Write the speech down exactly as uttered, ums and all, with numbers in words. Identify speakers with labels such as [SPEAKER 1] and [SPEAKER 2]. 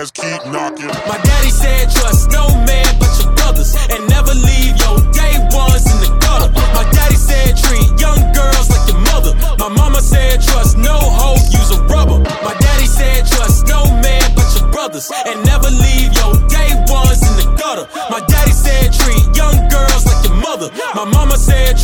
[SPEAKER 1] ass keep knocking.
[SPEAKER 2] My daddy said trust no man but your brothers, and never leave your day ones in the gutter. My daddy said treat young girls like your mother. My mama said trust no hoe, use a rubber. My daddy said trust no man but your brothers, and never leave your day ones in the gutter. My daddy said treat young girls like your mother. My mama said